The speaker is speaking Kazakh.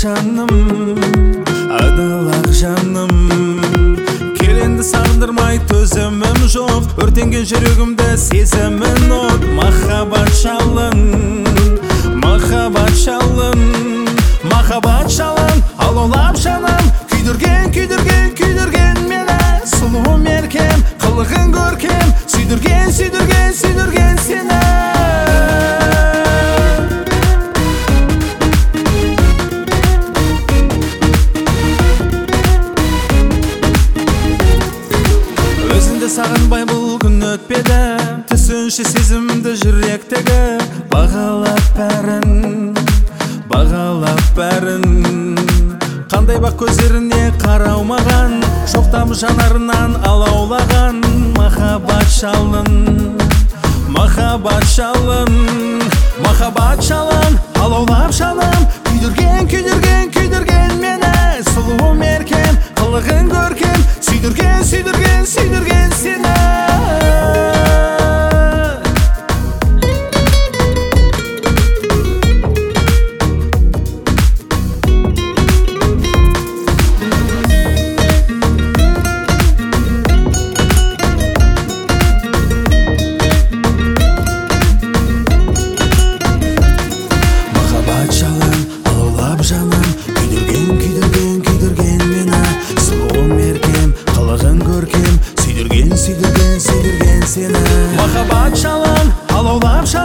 жаным, адал жаным. Келенді сағындырмай төзімім жоқ, өртенген жүрегімді сезімін от. Махаббат жалын, махаббат жалын, махаббат жалын, алаулап жаным. Күйдірген, күйдірген, күйдірген мені, сұлу меркем, қылығың көркем. Сүйдірген, сүйдірген, сүйдірген сені. Өзіңді сағынбай бұл күн өтпеді, түсінші сезімді жүректегі. Бағалап бәрін, бағалап бәрін. Қандай бақ көздеріне қарау маған, шоқтам жанарынан алаулаған. Махаббат жалын, махаббат жалын, махаббат жалын, алаулап жаным. Күйдірген, күйдірген, күйдірген мені, сұлу меркем, қылығың көркем. Сүйдірген, сүйдірген, сүйдірген сені. Сүйдірген, сүйдірген сені. Махаббат жалын, алаулап жаным.